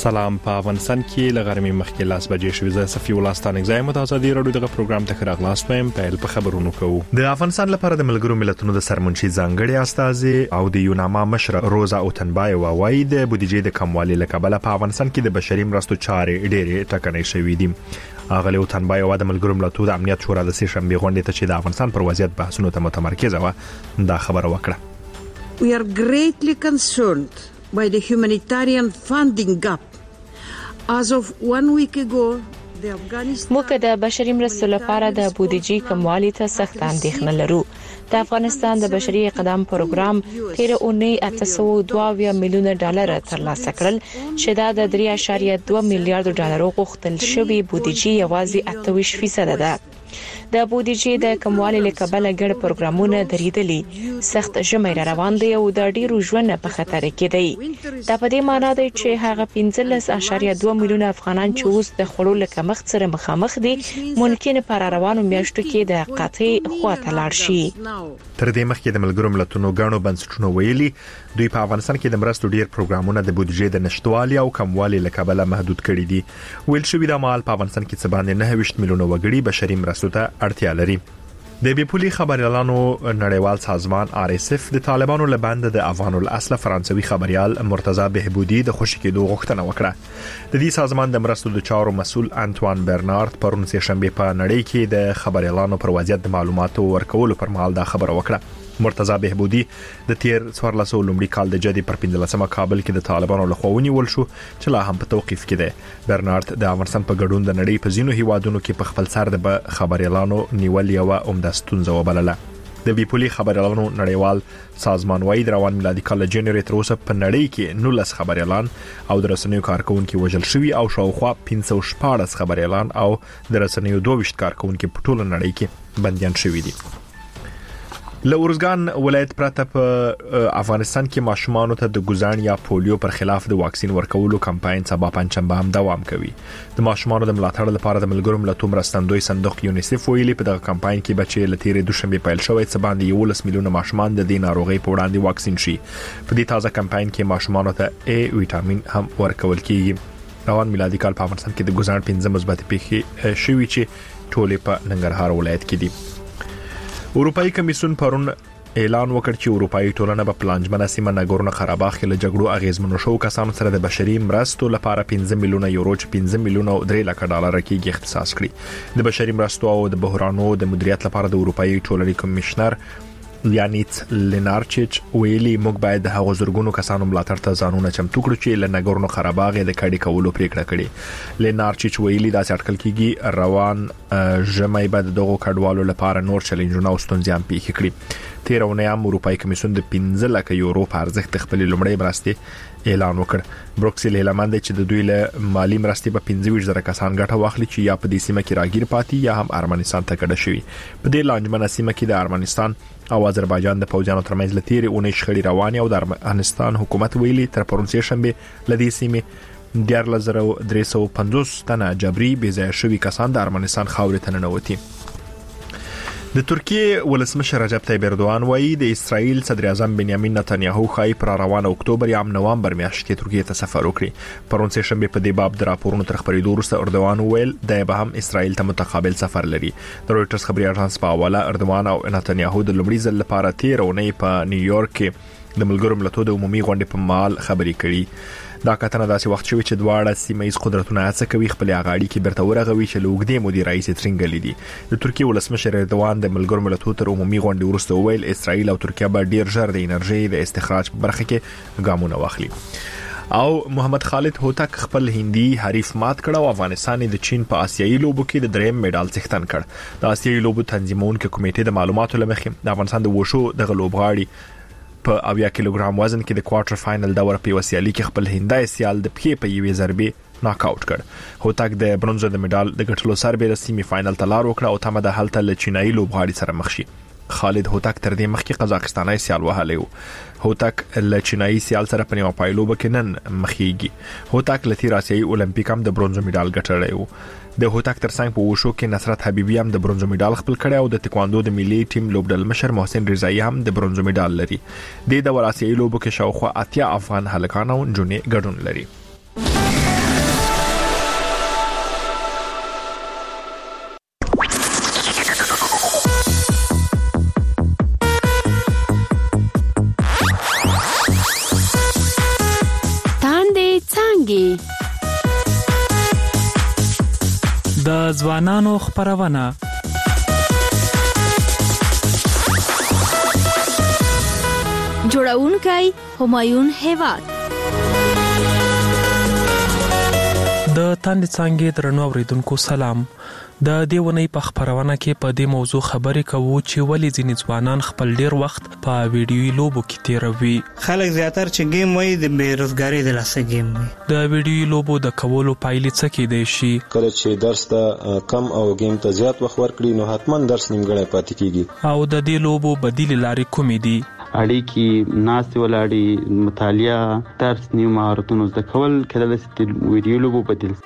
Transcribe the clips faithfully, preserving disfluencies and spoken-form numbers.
سلام. په افغانستان کې لغرمې مخکې لاس بجې شوې زه صفي الله ستانګ زایم د ازادي رادیو دغه پروګرام ته راغلاس پم په په خبرونو کوو. د افغانستان لپاره د ملګرو ملتونو د سرمنشي ځانګړي استاذ او د یوناما مشر روزا اوتنبای وایي د بودیجې د کموالي لکبله په افغانستان کې د بشري مرستو چارې ډېرې ټکنۍ شوې دي. اغلی اوتنبای و د ملګرو ملتونو د امنیت شورا د سې شنبه غونډې ته چې د افغانستان پر وضعیت بحثونو ته متمرکز و دا خبره وکړه. We are greatly concerned by the humanitarian funding gap. As of one week ago, the Afghanistan موږ د بشري مرستو لپاره د بودیجې کموالي ته سخت اندېښنه لرو. د افغانستان د بشري اقدام پروګرام تیر اونۍ اته سوه دوه اویا میلیونه ډالر ترلاسه کړل چې دا د درې اعشاریه دوه میلیارډ ډالر غوښتل شوی بودیجې یوازې اته ویشت فیصد ده. د بودیجې د کموالي لکبله ګډ پروګرامونه درېدلي سخت ژمي را روان دي او د ډیرو ژوند په خطر کې دي. دا په دې معنی دی چې هغه پنځلس اعشاریه دوه میلیونه افغانان چې اوس د خړو لکمخ سره مخامخ دي ممکن پر روانو میاشتو کې د قطعي خواته لاړ شي. تر دې مخکې د ملګرو ملتونو غاڼو بنسټونو ویلي دوی په افغانستان کې د مرستو ډیر پروګرامونه د بودیجې د نشټوالي او کموالي لکبله محدود کړي دي. ویل شوی د مال په افغانستان کې څه باندې نه ویشت میلیونه وګړي بشري مرستو ته اړتیا لري. د بیپولي خبريالانو نړیوال سازمان آر اس اف د طالبانو لبند د افغان الاصل فرانسوي خبريال مرتضی بهبودي د خوشی کېدو غوښتنه وکړه. د دې سازمان د مرستو د چارو مسول انټوان برنارد پرون سه شنبه په نړۍ کې د خبريالانو پر وضعیت د معلوماتو ورکولو پر مهال دا خبره وکړه. مرتضی بهبودي د تیر څوارلسو لومړي کال د جدي پر پنځلسمه کابل کې د طالبانو لخوا ونیول شو چې لا هم په توقيف کې ده. برنارد د افغانستان په ګډون د نړۍ په ځینو هیوادونو کې په خپل سر د خبريالانو نیول یو عمده ستونزه وبلله. د بیپولي خبريالانو نړیوال سازمان وايي د روان میلادي کال جنوري تر اوسه په نړۍ کې نولس خبريالان او د رسنیو کارکونکو وژل شوي او شاوخوا پنځه سوه شپږ خبريالان او د رسنیو دوه ویشت کارکونکو په ټوله نړۍ کې بنديان شوي دي. له اورزګان ولایت پرته په افغانستان کې ماشومان ته د ګوزان یا پولیو پر خلاف د واکسین ورکولو کمپاین سبا پنځشنبه هم دوام کوي. د ماشومان د ملاتړ لپاره د ملګرو ملتونو مرستندوی صندوق یونیسف ویلي په دغه کمپاین کې بچي لتیرې دوشنبه پیل شوی څه باندې یولس میلیونه ماشومان د دې ناروغي په وړاندې واکسین شي. په دې تازه کمپاین کې ماشومان ته ای وټامین هم ورکول کیږي. روان میلادي کال په افغانستان کې د ګوزان پنځه مثبت پیښې شوي چې ټولې په ننګرهار ولایت کې دي. اروپאי کمیسیون پرون اعلان وکړ چې اروپאי ټولنه په پلانجمنه سیمه ناګورنو قرهباغ کې له جګړو اغیزمنو شو کسانو سره د بشري مرستو لپاره پنځه میلیونه یورو چې پنځه میلیونه درې لک ډالر کې اختصاص کړي. د بشري مرستو او د بحرانو د مدیریت لپاره د اروپאי ټولنې کمشنر لیانیت لینارچیچ ویلي موږ باید د هغو زرګونو کسانو ملاتړ ته ځانونه چمتو کړو چې له ناګورنو قرهباغ د کډي کولو پریکړه کړې. لینارچیچ ویلي دا اټکل کیږي روان ژمي بعد دغه کډوالو لپاره نور چیلنجونه او ستونزې هم پیښ کړي. تیر اونۍ هم اروپאי کمیسیون د پنځه لک یورو په ارزښت خپل لومړی مرستې اعلان وکړ. بروکسل هیلمند چې د دوی له مالی مرستې په پنځه ویشت زره کسان ګټه واخلي چې یا په دې سیمه کې راګیر پاتې یا هم ارمنستان ته کډه شوي. په دې لانجمنه سیمه کې د ارمنستان او آذربایجان د پوځیانو ترمنځ لتیری اونۍ شخړې روانې او د افغانستان حکومت ویلي تر پرون سه شنبه لدې سیمه دیار لزرو درې سوه پنځوس تنه جبري بېځایه شوي کسان د ارمنستان خاورې ته ننوتي. د ترکیه ولسمشر رجب طیب اردوغان وایي د اسرائیل صدر اعظم بنیامین نتنیاهو خای پر روان اکتوبر یا نوامبر میاشت کې ترکیه ته سفر وکړي. پرون سه شنبه په دې باب د راپورونو تر خبرېدو وروسته اردوغان ویل د به هم اسرائیل ته متقابل سفر لري. د رويټرز خبري اژانس په حواله اردوغان او نتنیاهو د لومړي ځل لپاره تیر اونۍ په نیویارک کې د ملګرو ملتونو د عمومي غونډې په مال خبرې کړي. دا کتنه داسې وخت شوی چې دواړه سیمه‌ییز قدرتونه هڅه کوي خپل اغاړي کې برته ورغوي چې لوګدې مودي رئیس ترنګلې دي. د ترکیه ولسمشر اردوغان د ملګرو ملتونو تر عمومي غونډې وروسته ویل اسرائیل او ترکیه به ډیر ژر د انرژي د استخراج په برخه کې ګامونه واخلي. او محمد خالد هوتک خپل هندي حریف مات کړ او افغانستان د چین په آسیایي لوبو کې د دریم میډال څښتن کړ. د آسیایي لوبو تنظیمونکو کمیټې د معلوماتو لمخې د افغانستان د وشو د لوبغاړي په اویا کیلوګرام وزن کې د کوارټر فائنل دور په وسیالي کې خپل هندای سیال د پخې په یوې ضربې ناک اوټ کړ. هوتک د برونزو د میډال د ګټلو سربېره سیمي فائنل ته لار وکړه او تمه د هلته له چینایي لوبغاړي سره مخ شي. خالد هوتک تر دې مخکې قزاقستاني سیال وهلی و. هوتک له چینایي سیال سره په نیمه پایلوبه کې نن مخېږي. هوتک له تیر آسیایي اولمپیک هم د برونزو میډال ګټلی و. د هوتک ترڅنګ په وشو کې نصرت حبیبی هم د برونزو میډال خپل کړی او د تکواندو د ملي ټیم لوبډل مشر محسن رضایی هم د برونزو میډال لري. د دور آسیایي لوبو کې شاوخوا اتیا افغان هلکان او نجونې ګډون لري. د ځوانانو خپرونه. جوړونکی همایون هیواد. د تاند څنګه درنو اوریدونکو سلام. د دیونی په خبرونه کې په دې موضوع خبرې کوو چې ولې ځینې ځوانان خپل ډیر وخت په ویډیوي لوبو کې تیروي. خلک زیاتره چې گیم وایي د بیروزګاری د لاسه گیم وي. د ویډیوي لوبو د کولو پایلې څه کېدای شي؟ کله چې درس ته کم او گیم ته زیات وخت ورکړي نو حتما درس نیمګړی پاتې کیږي. او د دې لوبو بدیل لارې کومې دي؟ اړیکې، ناستې ولاړې، مطالعه، درس، نیو مهارتونو زده کول کېدای شي د ویډیو لوبو بدیل.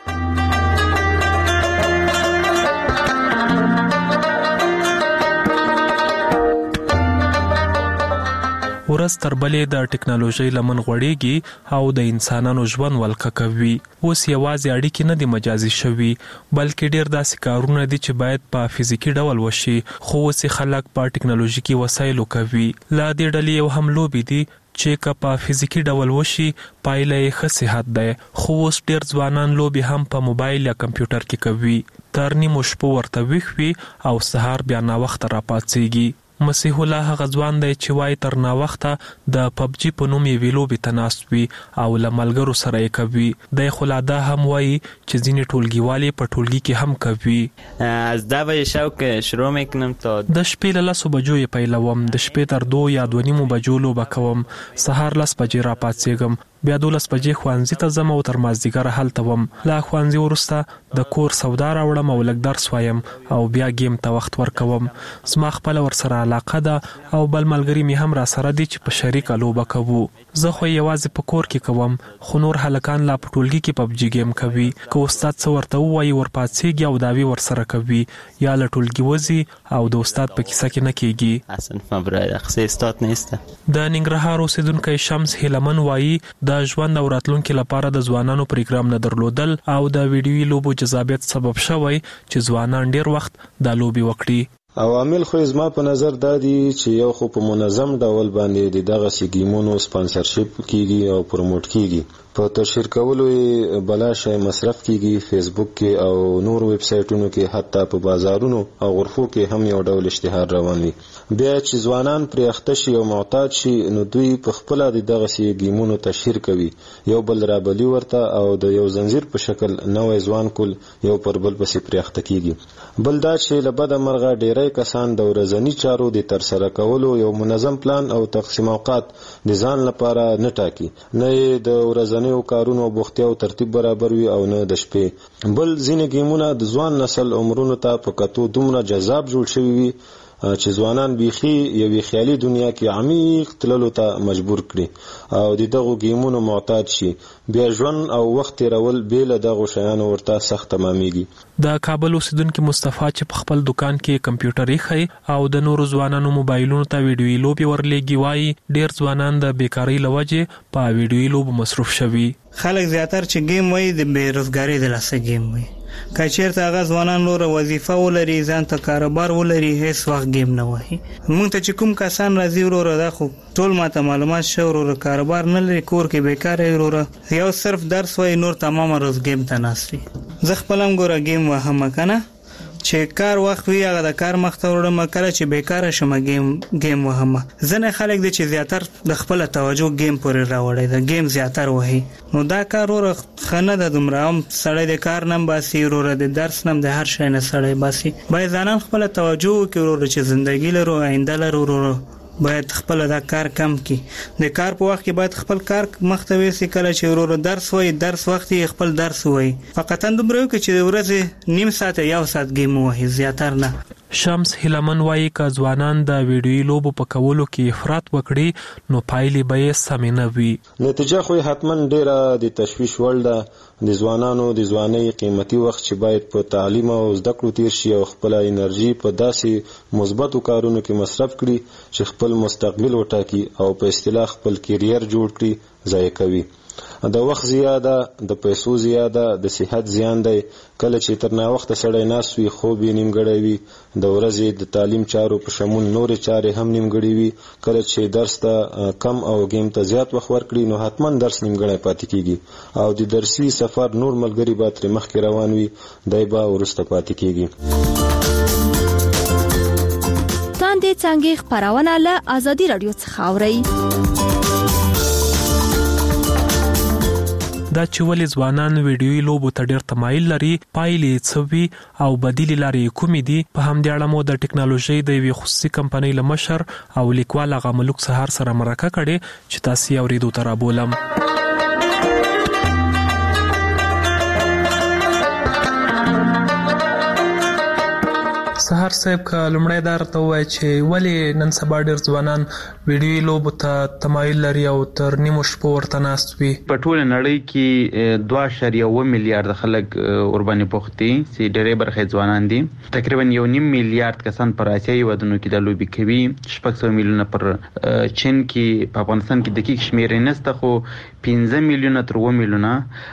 ورځ تر بلې د ټکنالوژي لمن غوړېږي او د انسانانو ژوند ولکه کوي. اوس یوازې اړیکې نه دي مجازي شوي بلکې ډېر داسې کارونه دي چې باید په فزیکي ډول وشي خو اوس خلک په ټکنالوژیکي وسایلو کوي. لا دې ډلې یو هم لوبې دي چې که په فزیکي ډول وشي پایله یې ښه صحت دی. خو اوس ډېر ځوانان لوبې هم په موبایل یا کمپیوټر کې کوي. تر نیمو شپو ورته ویښ وي او سهار بیا ناوخته راپاڅېږي. مسیح الله هغه ځوان دی چې وای تر ناوخته د پبجي په نوم یې لوبې ته ناست وي او له ملګرو سره یې کوي. دی خو لا دا هم وایي چې ځینې ټولګیوالې په ټولګي کې هم کوي. از ده شب که شروع میکنم تا د شپې له لسو بجو یې پیلوم، د شپې تر دو یا دوه نیمو بجو لوبه کوم، سهار لس بجې راپاڅېږم، بیا دولس بجې ښوونځي ته ځم او تر مازدیګره هلته وم. له ښوونځي وروسته د کور سودا راوړم او لږ درس وایم او بیا گیم ته وخت ورکوم. زما خپله ورسره علاقه ده او بل ملګري مې هم را سره دي چې په شریکه لوبه کوو. زه خو یوازې په کور کې کوم خو نور هلکان لا په ټولګي کې پبجي گیم کوي. که استاد څه ورته ووایي ورپاڅېږي او دعوې ورسره کوي یا له ټولګي وځي او د استاد په کیسه کې نه کېږي. اصلا برای اخصی استاد نیسته. د ننګرهار اوسیدونکی شمس هیلمن وایي د ژوند او راتلونکي لپاره د ځوانانو پروګرام نه درلودل او د ویډیوي لوبو جذابیت سبب شوی چې ځوانان ډیر وخت د لوبي وکړي. عوامل خو زما په نظر دا دي چې یو خو په منظم ډول باندې د دغه سیګیمونو سپانسرشپ کیږي او پروموټ کیږي. په تشهیر کولو بلا شای مصرف کیږي، فیسبوک کې او نور ویب سایټونو کې، حتی په بازارونو او غرفو کې هم یو ډول اشتهار روان وي. بیا چې ځوانان پرې اخته شي او معتاد شي نو دوی په خپل د دغه سیګیمونو تشهیر کوي، یو بل رابلی ورته او د یو زنجیر په شکل نوې ځوان کول یو پر بل پسې پرې اخته کیږي. بل دا چې له بده مرغه ډیری کسان د ورځني چارو د ترسره کولو یو منظم پلان او تقسیم اوقات د ځان لپاره نه ټاکي، نه د ورځني او کارونو بوختیا او ترتیب برابر وي او نه د شپې. بل ځینې گیمونه د ځوان نسل عمرونو ته په کتو دومره جذاب جوړ شوي وي چې ځوانان بیخي یوې خیالي دنیا کې عمیق تللو ته مجبور کړي او د دغو گیمونو معتاد شي. بیا ژوند او وخت تیرول بې له دغو شیانو ورته سخت تمامیږي. د کابل اوسیدونکي مصطفی چې په خپل دکان کې کمپیوټر ایښی او د نورو ځوانانو موبایلونو ته ویډیوي لوبې ورلېږي وایي ډېر ځوانان د بیکارۍ له وجې په ویډیوي لوبو مصروف شوي. خلک زیاتره چې گیم وایي د بیروزګاری د لاسه گیم وایي. که چیرته هغه ځوانان نور وظیفه ولري، ځان ته کاروبار ولري، هیڅ وخت گیم نه وایي. موږ ته چې کوم کسان راځي وروره دا خو ټول ماته معلومات شو وروره کاروبار نه لري، کور کې بیکاره وروره یو صرف درس وایي، نور تمامه روز گیم ته ناست وي. زه خپل هم ګوره گیم وهم کنه چې کار وخت وي هغه د کار مخته وړم، کله چې بیکاره شم گیم گیم وهم. ځنه خلک دي چې زیاتره د خپل توجه گیم پورې راوړي، د گیم زیاتره وهي. نو دا کار وروره خنه د دومره هم سړی د کار نم باسي وروره د درس نم د هر شي نه سړی باسي. باید ځانان خپل توجه وکړي وروره چې ژوندګي لرو، آینده لرو وروره. باید خپل دا کار کم کی. د کار په وخت کې باید خپل کار مخته وېسي، کله چې ورور درس وای درس وخت یې خپل درس وای. فقط اندومره کې چې د ورځې نیم ساعت یا ساعت گیم وای، زیاتر نه. شمس هیلمن وایي که ځوانان د ویډیوي لوبو په کولو کې افراط وکړي نو پایلې به یې سمې نه وي. نتیجه خو حتما ډیره د تشویش وړ ده. د ځوانانو د ځوانۍ قیمتي وخت چې باید په تعلیم او زده کړو تیر شي او خپل انرژي په داسې مثبتو کارونو کې مصرف کړي چې خپل مستقبل وټاکي او په اصطلاح خپل کیریر جوړ کړي، ضایع کوي. د وخت زیاده، د پیسو زیاده، د صحت زیان دی. کله چې تر ناوخته سړی ناست وي، خوب یې نیمګړی وي، د ورځې د تعلیم چارو په شمول نورې چارې هم نیمګړې وي. کله چې درس ته کم او گیم ته زیات وخت ورکړي نو حتما درس نیمګړی پاتې کیږي او د درسي سفر نور ملګری به تر مخکې روان وي دای به ورسته پاتې کیږي. تاندې څنګه خبرونه له ازادي رادیو څخه اوري. دا چې ولې ځوانان ویډیوي لوبو ته ډېر تمایل لري، پایلې څه وي او بدیلې لارې کومې دي، په همدې اړه مو د ټکنالوژۍ د یوې خصوصي کمپنۍ له مشر او لیکوال هغه ملک سهار سره مرکه کړې چې تاسو یې اورېدو ته رابولم. سهار صاحب که لومړی دا راته ووایي چې ولې نن سبا ډېر ځوانان ویډیوي لوبو ته تمایل لري او تر نیمو شپو ورته ناست وي. په ټوله نړۍ کې دوه اعشاریه اوه میلیارده خلک ورباندې بوخت دي چې ډېرې برخې ځوانان دي. تقریبا یو نیم میلیارد کسان پر آسیایي هېوادونو کې دا لوبې کوي. شپږ سوه میلیونه پر چین کې، په افغانستان کې دقیق شمېرې نشته خو پنځه میلیونه تر اوه میلیونه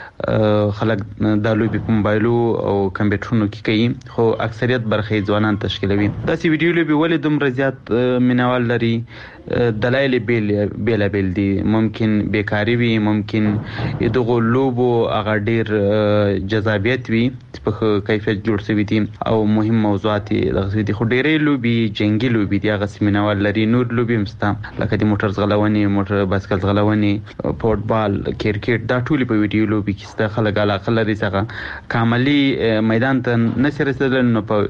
خلک دا لوبې په موبایلو او کمپیوټرونو کې کوي، خو اکثریت برخې ځوانان تشکیلوي. داسې ویډیو لوبې ولې دومره زیات مینوال لري؟ دلایل بیل بیلابیل دي. ممکن بیکاری وي، ممکن دغه لوبو هغه ډېر جذابیت وي چې په کیفیت جوړ شوي دي او مهم موضوعات دغه دي، خو ډېرې لوبې جنګي لوبې دي هغه مینوال لري. نور لوبې هم شته لکه د موټر ځغلونې، موټر بایسکل ځغلونې، فوټبال، کرکټ، دا ټولې په ویډیو لوبې کې شته. خلک علاقه لري څنګه کاملي میدان ته نشي رسیدلی نو په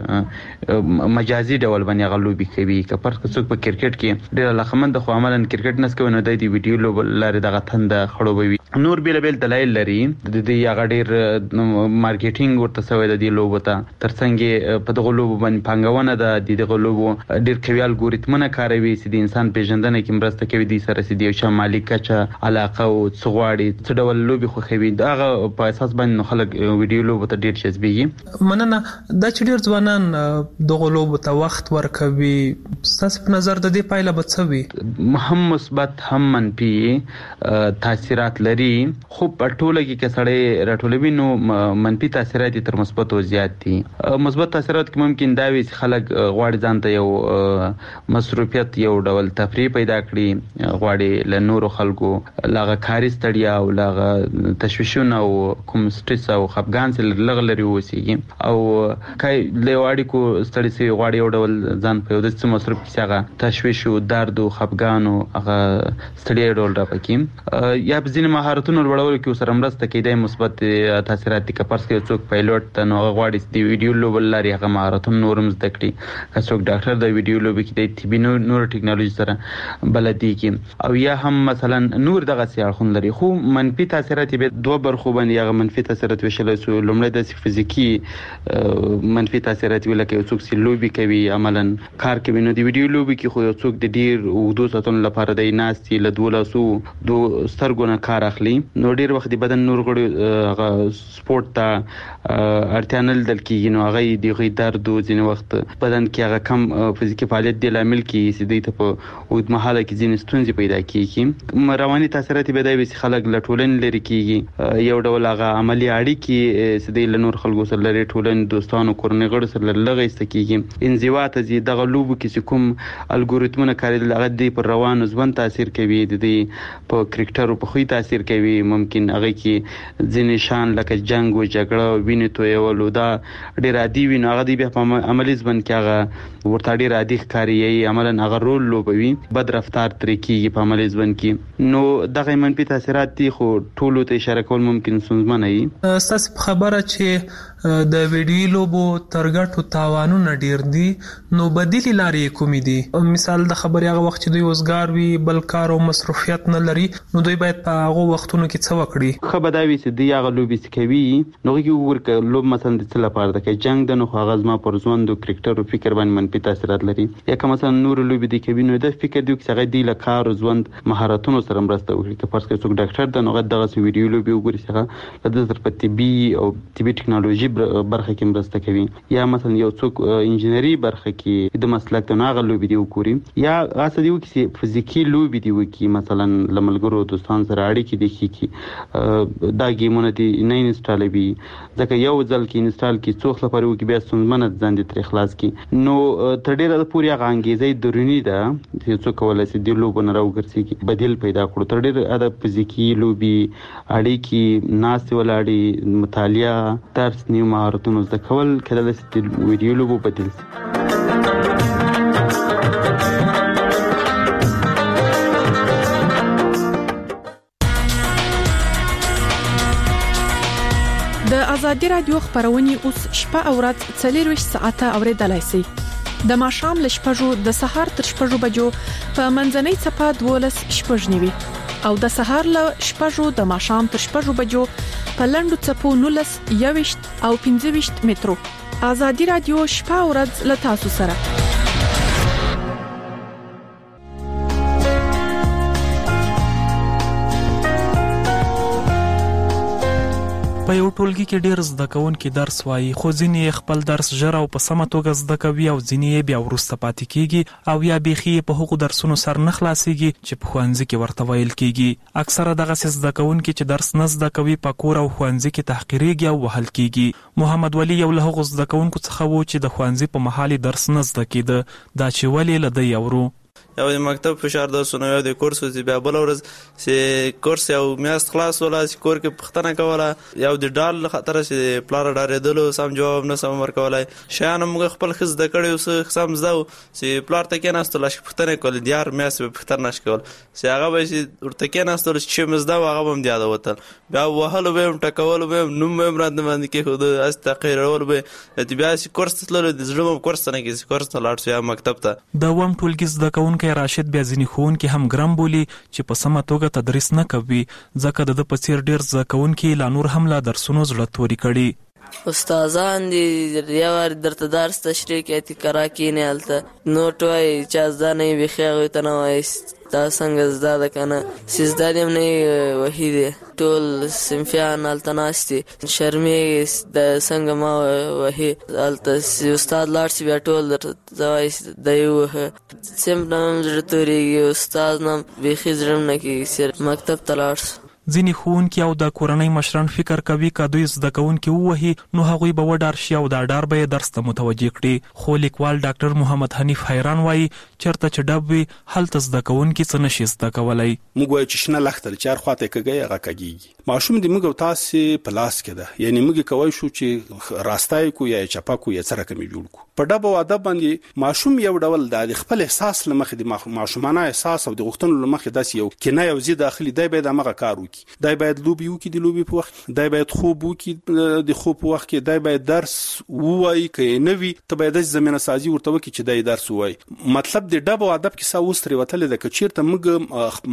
مجازي ډول باندې هغه لوبې کوي. که فرض کړو څوک په کرکټ کې ډېر علاقمند خو عملاً کرکټ نس کوي نو د دې ویډیو لوب لري دغه تنده خړوبوي. نور بیل بیل دلایل لري د دې هغه ډېر مارکیټینګ ورته شوی د دې لوبو ته، ترڅنګ په دغه لوبو باندې پانګونه ده، د دغه لوبو ډېر قوي الګوریتمونه کاروي چې د انسان پیژندنه کې مرسته کوي دي سره چې د یو چا مالي کچه، علاقه او څه غواړي، څه ډول لوبې خوښوي، دغه په اساس باندې خلک ویډیو لوبو ته ډېر جذبېږي. مننه. دا چې ډېر ځوانان دغه لوبو ته وخت ورکوي، ستاسو په نظر د دې پایله به څه وي؟ هم مثبت هم منفي تاثیرات لري، خو په ټوله کې که سړی راټولوي نو منفي تاثیرات یې تر مثبتو زیات دي. مثبت تاثیرات کې ممکن دا وي چې خلک غواړي ځان ته یو مصروفیت، یو ډول تفریح پیدا کړي، غواړي له نورو خلکو لاغه کاري ستړیا او لاغه تشویشونه او کوم سټرس او خفګان سره لږ لري اوسېږي او کای له اړیکو ستړي سي غواړي یو ډول ځان په یو داسې مصروف کې هغه تشویش او درد او خفګان او هغه ستړیا ډول راپکې یا په ځینې مهارتونو لوړولو کې سره مرسته کوي. د مثبت تاثیرات دي. که پرس کې څوک پایلوټ ته نو غواړي د ویډیو لوبل لري هغه مهارتونه نورم زده کړي، که څوک ډاکټر د ویډیو لوب کې د طبي نور ټکنالوژي سره بلدي کې، او یا هم مثلا نور دغه سیاحون لري. خو منفي تاثیرات به دوه برخو باندې هغه منفي تاثیرات وشل سو. لومړی د فزیکی منفي تاثیرات ویل کې څوک سی لوبي کوي، عملاً کار کوي، نو د ویډیو لوبي کې خو څوک د ډیر وګدو ساتون لپاره د ناستي له دولسو دو سترګونه کار اخلي، نو ډیر وخت د بدن نور غړي هغه سپورت ته اړتیا نه لیدل کیږي، نو هغه د غي درد او ځینې وخت بدن کې هغه کم فزیکی فعالیت دی لامل کیږي چې د ته په اوږد مهاله کې ځینې ستونزې پیدا کیږي. رواني تاثیرات به دای وي چې خلک له ټولنې لري کیږي، یو ډول هغه عملی اړیکې چې د نور خلکو سره لري، ټولنې دوستانو کورنۍ غړو سره لږه استکیږي. انزوا ته زی دغه لوبو کې کوم الګوریتمونه کارول هغه د پر روانو ځوان تاثیر کوي، د دې په کرکټر په خوې تاثیر کوي. ممکن هغه کې ځینې شان لکه جنگ او جګړه ویني تو یو لودا ډیر عادي ویني، هغه دی په عملی ځبن کې هغه ورته ډیر عادي ښکاري، عملاً هغه رول لوبوي، بد رفتار ترې کیږي په عملی ځبن کې. نو دغه منفي تاثیرات دي خو ټولو ته اشاره کول ممکن ستونزمن وي. تاسو خبره چې د ویډیو لوبو ترګټو تاوانونه ډیر دي، نو بدیلی لارې کومې دي؟ مثال د خبرې هغه وخت چې دوی وزګار وي، بل کار او مصروفیت نه لري، نو دوی باید په هغه وختونو کې څه وکړي؟ خبر دا وي چې دی هغه لوبې کوي، نو هغه ورکه لوب مثلا د څه لپاره د جنگ د نو هغه ځما پر ځوان د کرکټر او فکر باندې منفي تاثیرات لري، یا که مثلا نور لوبې دی کوي، نو د فکر دی چې هغه دی له کار او ځوان مهارتونو سره مرسته وکړي. که پرس کې څوک ډاکټر د نو هغه دغه ویډیو لوبې وګوري چې هغه د طرف طبي او طبي ټکنالوژي ټیکنالوژي برخه کې مرسته کوي یا مثلا یو څوک انجینری برخه کې د مسلک ته ناغه لوبي دی وکوري یا غاسه دی چې فزیکی لوبي دی وکي مثلا لملګرو دوستان سره اړیکې دي کی دا گیمونه دي نه انسټال وي ځکه یو ځل کې انسټال کی څوخ لپاره وکي بیا څومره ځان دي تر اخلاص کی نو تر ډیره پوری غانګیزې درونی ده چې څوک ولې چې دی لوبونه راوګرځي کی بدیل پیدا کړو تر ډیره د فزیکی لوبي اړیکې ناس ولاړی مطالعه درس نیو مهارتونو زده کول کله چې ویډیو لوبو بدل د ازادي رادیو خبرونه اوس شپه او ورځ څلور ساعته اوریدلای شئ د ماښام ل شپږو د سهار تر شپږو بجو په منځنۍ چپه دولس شپږ نیوي او د سهار ل شپږو د ماښام تر شپږو بجو په لندو چپو نولس یويشت او پنځه ویشت مترو ازادي رادیو شپه او ورځ ل تاسو سره په یو ټولګي کې ډېر زده کوونکي درس وایي خو ځینې خپل درس ژر او په سمه توګه زده کوي او ځینې بیا وروسته پاتې کیږي او یا بيخي په هغو درسونو سر نه خلاصيږي چې په ښوونځي کې ورته ویل کیږي اکثره دغه زده کوونکي چې درس نه زده کوي په کور او ښوونځي کې تحقیریږي او وهل کیږي محمد ولی یو له هغو زده کوونکو څخه و چې د ښوونځي په محل درس نه زده کیده دا چې ولی لدی اورو یو د مکتب فشار درسونه یو د کورس چې بیا بل ورځ چې کورس یو میاشت خلاص ولا چې کور کې پښتنه کوله یو د ډال خطر چې پلار ډارېدلو سم جواب نه سم ورکولای شان موږ خپل خز د کړي اوس سم زو چې پلار ته کې نهستل چې پښتنه کول دیار میاشت په پښتنه نشکول چې هغه به چې ورته کې نهستل چې مزدا هغه هم دی دا وته بیا وهلو به ټکول به نو مې مراد باندې کې خود است تقریرول به چې بیا چې کورس تلل د زړه کورس نه کې کورس ته لاړ شو مکتب ته د وم ټولګي زده کوونکي راشد بیا ځینې ښوونکي هم ګرم بولي چې په سمه توګه تدریس نه کوي ځکه د په څیر ډیر زده کوونکي لا نور هم لا درسونو زړه توري کړي استادان دي یو درته درس تشریح کوي تکرا کینه الته نوټ وای چې ځانې بخیغه ته نه وای دا څنګه زده کنه سجده دې نه وحیده ټول سمفیان التناستي شرمې د څنګه ما وحی الته استاد لاړ بیا ټول زوای د یو سم نام زړه استاد نام بخی زرم نه کی سر مکتب تلاړ ځینې ښوونکي او د کورنۍ مشران فکر کوي که دوی زده کوونکي ووهي نو هغوی به وډار شي او دا ډار به یې درس ته متوجه کړي خو لیکوال ډاکټر محمد حنیف حیران وایي چېرته چې ډب وي هلته زده کوونکي څه نشي زده کولی موږ وایو چې شنه لښته چې هر خواته یې کږی هغه کږېږي ماشوم د موږ او تاسې په لاس کې ده یعنې موږ کولی شو چې راستی کو یا یې چپه کو یا څه رقم یې جوړ کړو په ډب او ادب باندې ماشوم یو ډول د خپل احساس له مخې د ماشومانه احساس او د غوښتنو له مخې داسې یو کنایه او ضد داخلي دی باید همغه کار وکړي دی باید لوبي وکړي د لوبي په وخت دی باید خوب وکړي د خوب په وخت کې دی باید درس ووایي که یې نه وي ته باید داسې زمینه سازي ورته وکړي چې دی درس ووایي مطلب د ډب او ادب کیسه اوس ترې وتلې ده که چېرته موږ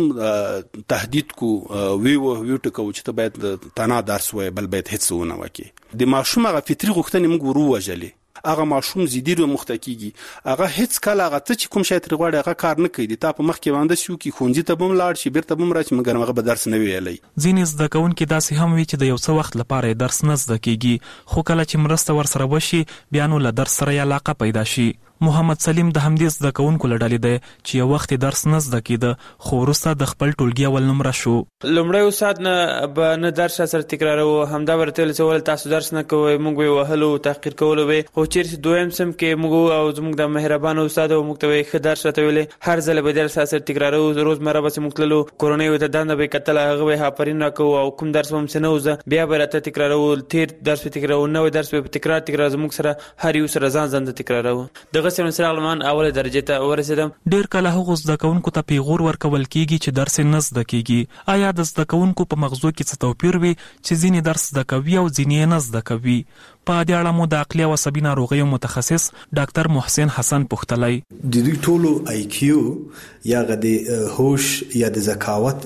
ماشوم تهدید کو ویو ویوټکو چې ته باید تنها درس ووایي بل باید هېڅ ونه وکړي د ماشوم هغه فطري غوښتنې موږ ور ووژلې هغه ماشوم زیدي رو مخته کیږي هغه هیڅ کله هغه ته چې کوم شی تر غواړي هغه کار نه کوي تا په مخ کې وانده شو کی خونځي ته بم لاړ شي بیرته بم راشي مګر هغه به درس نه ویلي ځینې زده کوونکي داسې هم وي چې د یو څه وخت لپاره درس نه زده کیږي خو کله چې مرسته ورسره وشي بیا نو له درس سره علاقه پیدا شي محمد سلیم د همدې زده کوونکو له ډلې دی چې یو وخت درس نه زده کیده خو وروسته د خپل ټولګي اول نمره شو لومړی استاد نه به نه درس سره تکرارو همدا ورته چې ول تاسو درس نه کوئ موږ به وهلو تحقیر کولو به خو چیرې دویم سم کې موږ او زموږ د مهربان استاد او موږ ته ښه درس راته ویلې هر ځل به درس سره تکرارو روزمره به موږ تللو کورونی ته دنده به کتل هغه به هاپرین راکو او کوم درس هم څه نه وزه بیا به راته تکرارو تیر درس تکرارو نو درس به تکرار تکرار زموږ سره هر یو سره ځان ځان تکرارو دغه سم سره علمان اوله درجه ته ورسېدم ډیر کله هغه زده کوونکو ته پیغور ورکول کیږي چې درس نه زده کیږي آیا د زده کوونکو په مغزو کې څه توپیر وي چې ځینې درس زده کوي او ځینې نه زده کوي په دې اړه مو د عقلي او عصبي ناروغیو متخصص ډاکټر محسن حسن پوښتلی د دوی ټولو آی کیو یا د هوش یا د ذکاوت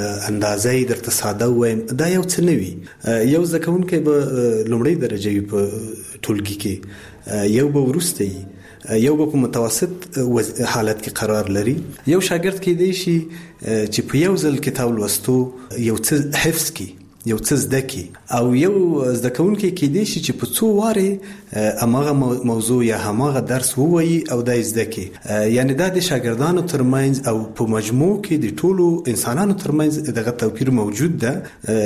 اندازې درته ساده وایم دا یو څه نه وي یو زده کوونکی به لومړی درجه وي په ټولګي کې یو به وروسته یو په متوسط حالت کې قرار لري یو شاګرد کې دی شي چې په یو ځل کتاب لوستو یو څه حفظ کی یو څه زده کی او یو زده کوونکی کې دی چې په څو واره اماغه موضوع یا هماغه درس ووایي او د زده کی، یعنی دا د شاګردانو ترمنځ او په مجموع کې د ټولو انسانانو ترمنځ دغه توپیر موجود ده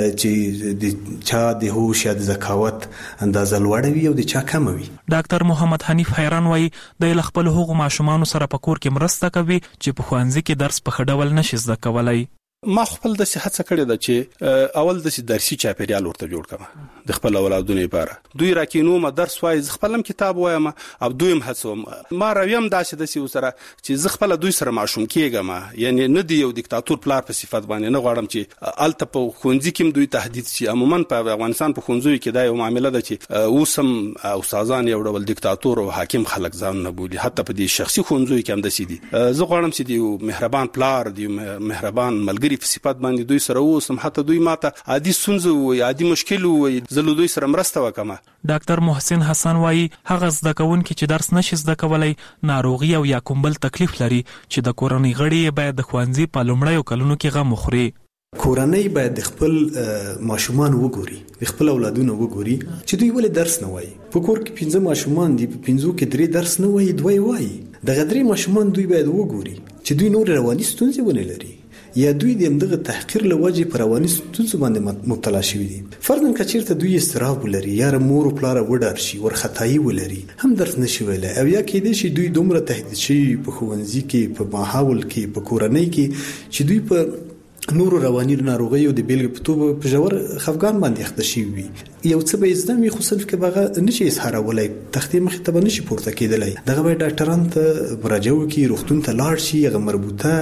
چې د چا د هوش یا د ذکاوت اندازه لوړه وي او د چا کم وي. ډاکټر محمد حنیف حیران وایي د خپل حقوق ماشومان سره په کور کې مرسته کوي چې په ښوونځي کې درس په خډول نشي زده کولای. ما خپل د صحت څخه کړی دا چې اول د درسي چاپیریال ورته جوړ کړم د خپل اولادونو لپاره. دوی راکینو ما درس وای خپلم کتاب وایم او دویم هڅوم ما راویم داسې د سی سره چې ز خپل دوی سره ماشوم کېګم، یعنی نه دی یو دیکتاتور پلار په صفت باندې نه غواړم چې الته په خونځي کې دوی تهدید شي. عموما په افغانستان په خونځو کې دا یو معاملې ده چې اوسم استادان یو ډول دیکتاتور او حاکم خلک ځان نه بولي، حتی په دې شخصي خونځو کې هم د سي دي. زه غواړم چې دی مهربان پلار دی مهربان ملګری په صفات باندې دوی سره اوسم، حتی دوی ماته عادي سنځو وي عادي مشکل وي زلو دوی سره مرسته وکم. ډاکټر محسن حسن وایي هغه زده کوونکي چې درس نشي زده کولای ناروغي او یا کوم بل تکلیف لري چې د کورنۍ غړي باید د ښوونځي په لومړیو کلونو کې غم وخوري. کورنۍ باید د خپل ماشومان وګوري، د خپل اولادونو وګوري چې دوی ولې درس نه وایي. په کور کې پنځه ماشومان دي، په پنځو کې درې درس نه وایي دوی وایي. دغه درې ماشومان دوی باید وګوري چې دوی نور رواني ستونزې ونه لري یا دوی د همدغه تحقیر لوجه پر رواني ستونزو باندې مبتلا شوي دي. فرضاً که چیرته دوی استراب ولري یا مور او پلار وډار شي ورختایي ولري هم درس نشي ویلای او یا کېدای شي دوی دومره تهدید شي په ښوونځي کې په ماحول کې په کورنۍ کې چې دوی په نورو رواني ناروغیو د بیلګې په توګه په ژور خفګان باندې اخته شوي وي. یو څه به زده وي خو صرف کې به نشي اظهارولای، تختې مخې ته به نشي پورته کېدلی. دغه به ډاکټرانو ته مراجعه وکړي، روغتون ته لاړ شي، هغه مربوطه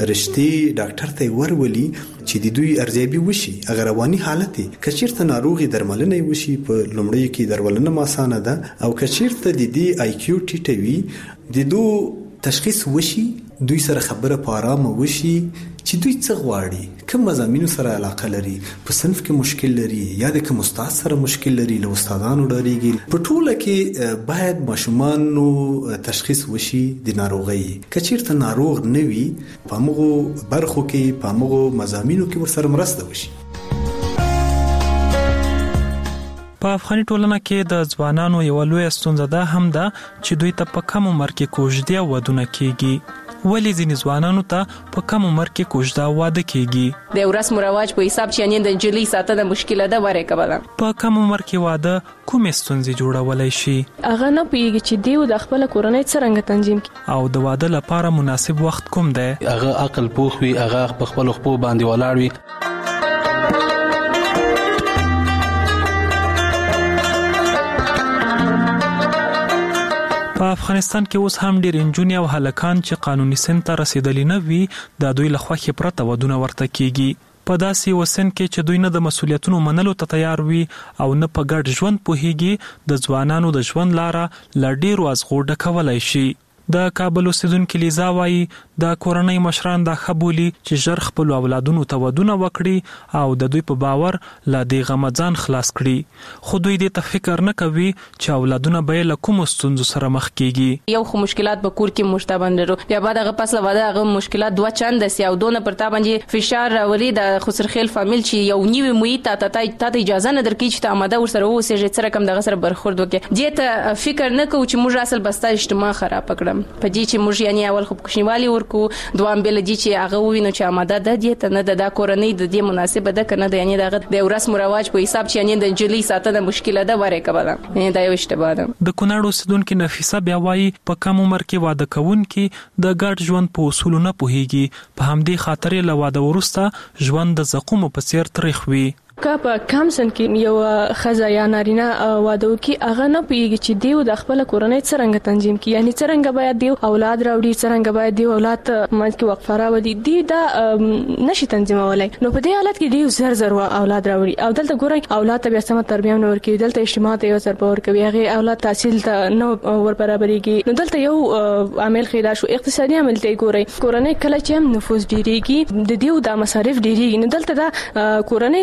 رشتې ډاکټر ته ورولي چې د دوی ارزیابي وشي. هغه رواني حالت که چیرته ناروغي درملنه وشي په لومړیو کې درملنه ماسانه ده او که چیرته د دې آی کیو ټیټه وي د دو تشخیص وشي، دوی سره خبره په آرامه وشي چې دوی څه غواړي، کوم مضامینو سره علاقه لري، په صنف کې مشکل لري یا د کوم استاد سره مشکل لري، له استادانو ډاریږي. په ټوله کې باید ماشومانو تشخیص وشي د ناروغۍ. که چیرته ناروغ نه وي په هغو برخو کې په هغو مضامینو کې ورسره مرسته وشي. په افغاني ټولنه کې د ځوانانو یو لوی ستونزه ده هم ده چې دوی ته په کم عمر کې کوژدې او ودونه کیږي. ولې ځینې ځوانانو ته په کم عمر کې کوژده واده کیږي؟ د رسم او رواج په حساب چې یعنی د نجلۍ ساتنه مشکله ده وره کوله. په کم عمر کې واده کومې ستونزې جوړولای شي؟ هغه نه پیږي چې دیو د خپل کورنۍ څنګه تنظیم کړي او د واده لپاره مناسب وخت کوم دی. هغه عقل پوخ وي، هغه په خپل خپل باندې ولاړ وي. په افغانستان کې اوس هم ډېر انجونې او هلکان چې قانوني سن ته رسیدلي نه وي د دوی له خوښې پرته ودونه ورته کیږي. په داسې یو سن کې چې دوی نه د مسؤلیتونو منلو ته تیار وي او نه په ګډ ژوند پوهیږي، د ځوانانو د ژوند لاره له ډېرو ازغو ډکولی شي. د کابل اوسیدونکي لیزا وایي د کورنۍ مشران دا ښه بولي چې ژر خپلو اولادونو ته ودونه وکړي او د دوی په باور له دې غمه ځان خلاص کړي. خو دوی دې ته فکر نه کوي چې اولادونه به یې له کومو ستونزو سره مخ کیږي. یو خو مشکلات به کور کې مشته باندې لرو، بیا بعد هغه پس له واده هغه مشکلات دوه چند سي او دونه پر تا باندې فشار راولي د خسرخیل فامیل چې یو نیوي محیط ته ته اجازه نه درکې چې ته آماده ورسره اوسې چې سره کم دغه سره برخورد وکړي. دې ته فکر نه کوو چې موږ اصل بستا اجتماع خراب کړم په دې چې موږ یعنی اول خو کوشنیوالي ورکو، دوام بل دي چې هغه وینو چې آماده ده دې ته نه د دا کورنۍ د دې مناسبه ده کنه د یعنی دغه د رسم او رواج په حساب چې یعنی د نجلۍ ساتنه مشکله ده وره کوله. یعنی دا یو اشتباه ده. د کونړ اوسیدونکو نفیسه بیا وایي په کم عمر کې واده کوونکي د ګډ ژوند په اصولو نه پوهیږي، په همدې خاطر له واده وروسته ژوند د زقومو په څیر تریخ وي. که په کم سن کې یو ښځه یا نارینه واده وکړي هغه نه پوهیږي چې دیو د خپل کورنۍ څنګه تنظیم کړي، یعنی څنګه باید دیو اولاد راوړي، څنګه باید دیو اولاد منځ کې وقفه راوړي، دی دا نشي تنظیمولای. نو په دې حالت کې دیو زر زر اولاد راوړي او دلته ګورئ اولاد ته بیا سم تربیه نه ورکوي، دلته اجتماع ته یو سر باور کوي، هغه اولاد تحصیل ته نه ور برابرېږي. نو دلته یو عامل خیدا شو اقتصادي عامل ته ګورئ، کورنۍ کله چې هم نفوس ډیریږي د دیو د مصارف ډیریږي، نو دلته دا کورنۍ نشي کولای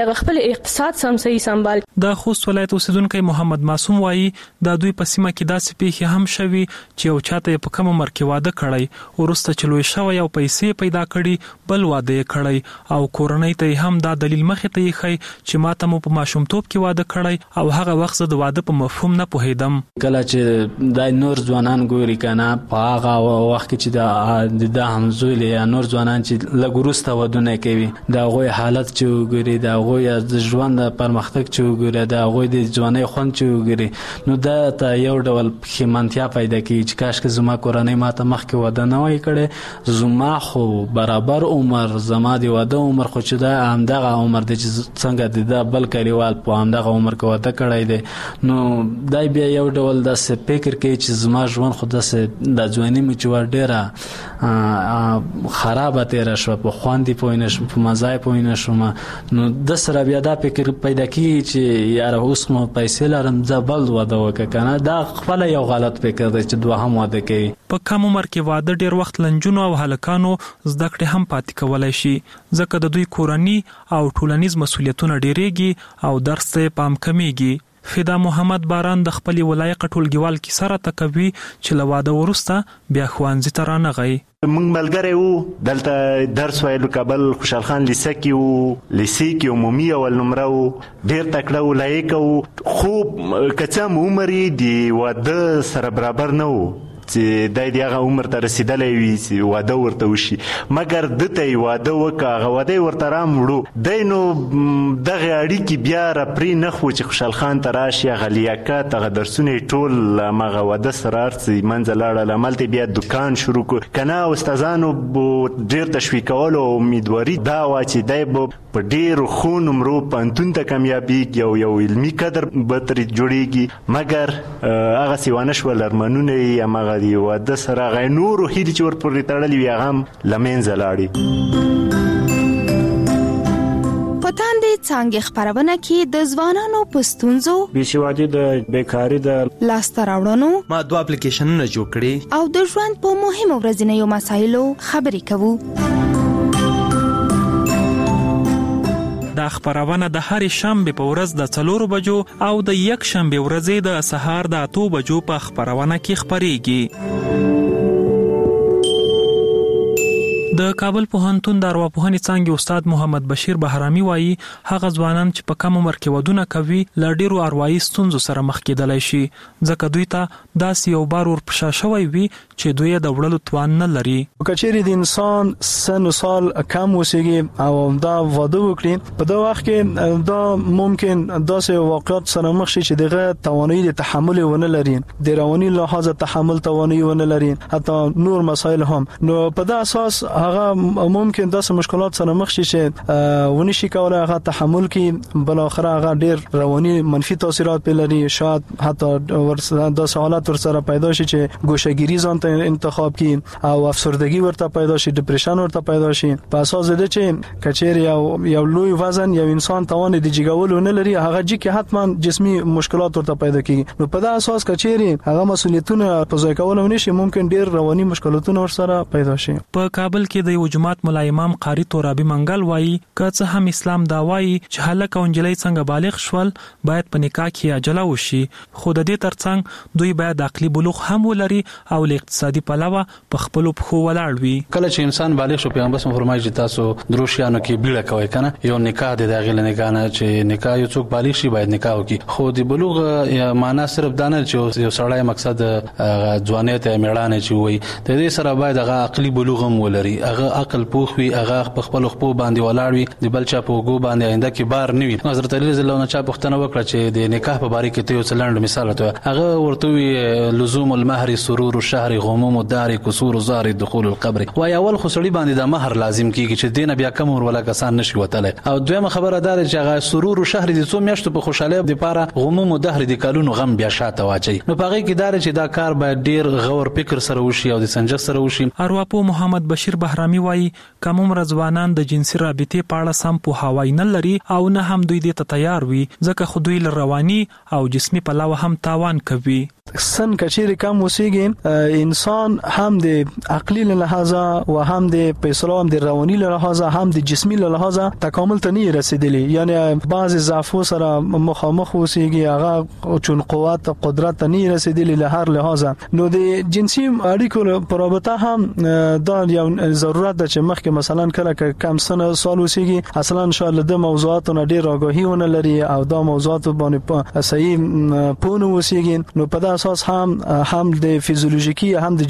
د خپل اقتصاد سم صحیح سنبال. د خوست ولایت اوسیدونکو محمد معصوم وایي د دوی په سیمه کې داسې پیښې هم شوي چې یو چاته په کم عمر کې واده کړی ورسته چې لوی شوی او پیسې پیدا کړي بل واده یې کړی او کورنۍ ته هم دا دلیل مخې ته یې ښیي چې ماته مو په ماشومتوب کې واده کړی او هغه وخت زه د واده په مفهوم نه پوهېدم. کله چې د نور ځوانان ګوري کنه په هغه وخت کې چې د د همزوی یا نور ځوانان چې لګورسته ودونه کوي دا غوي حالت چې وګوري دا غوي د ژوند پرمختګ چې وګوري دا غوي د ځواني خوند چې وګوري نو دا ته یو ډول خمانتیا پیدا کوي چې کاش که زما کورنۍ ماته مخکې واده نه وای کړي زما خو برابر عمر زما دی واده عمر خو چې دا همدغه عمر دی چې څنګه د بل کلیوال په همدغه عمر کې واده کړی دی نو دا بیا یو ډول د فکر کوي چې زما ژوند خو د د ځواني مې چې ډېره خرابه تیره شوه په خواندې پوه نه شوم په مزای پوه نه شوم نو د سره بیا دا فکر پیدا کېږي چې یاره اوس مو پیسې لرم زه بل واده وکړه که نه دا خپله یو غلط فکر دی چې دوهم واده کوي. په کم عمر کې واده ډېر وخت لنجونو او هلکانو زده کړې هم پاتې کولی شي ځکه د دوی کورني او ټولنیز مسؤلیتونه ډېرېږي او درس ته پام کمیږي. فدا محمد باران د خپل ولایت ټولګیوال کې سره تکوي چې له واده وروسته بیا ښوونځي ته رانغی. موږ ملګری وو دلته درس ویلو کابل خوشحال خان لیسه کې وو لیسه کې عمومي اول نمره وو ډېر تکړه وو لایق وو خو که څه هم عمر یې د واده سره برابر نه وو چې دای دی هغه عمر ته رسیدلی وي چې واده ورته وشي مګر ده ته یې واده وکړه هغه واده یې ورته راموړو دی نو دغې اړیکې بیا راپرې نه خو چې خوشحال خان ته راشي هغه لیاقت هغه درسونه یې ټول هماغه واده سره هر څه منځه لاړل هملته بیا دوکان شروع کړو که نه استادانو ډېر تشویقولو او امیدواري دا وه چې دی به په ډېرو ښو نمرو پوهنتون ته کامیابېږي او یو علمي قدر به ترې جوړېږي مګر هغسې ونه شول ارمانونه یې هماغه دی واده سره هغه نورو هیلې چې ورپورې تړلې وي هغه هم له منځه لاړې. په تاندې څانګې خپرونه کې د ځوانانو په ستونزو بېسوادي د بیکاري د لاسته راوړنو ما دوه اپلیکیشنونه جوړ کړي او د ژوند په مهمو ورځنیو مسایلو خبرې کوو. دا خبرونه د هر شنبه په ورځ د څلورو بجو او د یک شنبه ورځې د سهار د اتو بجو په خبرونه کې خبريږي. د کابل پوهنتون د ارواپوهنې څانګې استاد محمد بشیر بهرامي وایي هغه ځوانان چې په کم عمر کې ودونه کوي له ډېرو اروايي ستونزو سره مخ کېدلی شي ځکه دوی ته داسې یو بار ورپشا شوی وي چې دوی د وړلو توان نه لري. که چیرې د انسان سن و سال کم اوسېږي او دا واده وکړي په دا وخت کې دا ممکن داسې واقعات سره مخ شي چې دغه توانایي د تحمل ونه لري د رواني لحاظ تحمل توانایي ونه لري حتی نور مسایل هم نو په دا اساس هغه ممکن داسې مشکلات سره مخ شي چې ونی شي کولای هغه تحمل کې بل اخر هغه ډیر رواني منفي تاثیرات په لري شاید حتی ورسره داسې حالات ورسره پیدا شي چې ګوشهګیری ځان ته انتخاب کړي او افسردگی ورته پیدا شي ډیپریشن ورته پیدا شي په اساس د چې کچېر یو یو لوی وزن یو انسان توان د جګولو نه لري هغه چې کې حتما جسمي مشکلات ورته پیدا کیږي نو په دا اساس کچېر هغه مسولیتونه په ځای کول نشي ممکن ډیر رواني مشکلاتونه ورسره پیدا شي. په کابل کې د یو جماعت مولا امام قاری تورابي منګل وایي که څه هم اسلام دا وایي چې هلک او نجلۍ څنګه بالغ شول باید په نکاح کې عجله وشي خو د دې ترڅنګ دوی باید عقلي بلوغ هم ولري او له اقتصادي پلوه په خپل پخو ولاړ وي. کله چې انسان بالغ شو پیغمبر صلی الله علیه وسلم تاسو دروشیانو کې بیړه کوي کنه یو نکاح د داخله نکاح نه چې نکاح یو څوک بالغ شي باید نکاح وکړي خو د بلوغ معنا صرف دا نه چې یو سړی مقصد ځوانیت میړانه چې وي د دې سره باید هغه عقلي بلوغ هم ولري هغه عقل پوخ وي هغه په خپل خپل باندې ولاړ وي د بل چا په وګو باندې آینده کې بار نه وي. حضرت علی رضی الله عنه چا پوښتنه وکړه چې د نکاح په باره کې ته یو څلند مثال ته هغه ورته وی لزوم المهر سرور الشهر غموم الدار كسور الزار دخول القبر وای اول خو سړي باندې د مہر لازم کیږي چې دینه بیا کم ور ولا کسان نشي وتله او دویمه خبره دا چې هغه سرور الشهر د څو میاشتو په خوشاله د پاره غموم الدهر د کالونو غم بیا شاته واچي نو پاره کې دا چې دا کار باید ډیر غور فکر سره وشي او د سنجش سره وشي. ارواپو محمد بشیر بهرامي وایي کوم مرزوانان د جنسي رابطې په اړه سم پوهاوی نه لري او نه هم دوی دې ته تیار وي ځکه خو دوی له رواني او جسمي پلوه هم تاوان کوي. سن کچېری کم وسیږي انسان هم د عقلی له لحاظه او هم د پیسو هم د رواني له لحاظه هم د جسمي له لحاظه تکامل ته نه رسیدلی یعنی بعض ضعفو سره مخامخ وسیږي هغه چون قوت قدرت نه رسیدلی له هر لحاظه نو د جنسي اړیکو په رابطه هم دا یو ضرورت ده چې مخکې مثلا کله کم سن سال وسیږي اصلا ان شاء الله د موضوعاتو ډیر آگاهی ونه لري او دا موضوعات باندې صحیح پونه وسیږي نو په اساس هم هم د فیزیولوژیکی هم د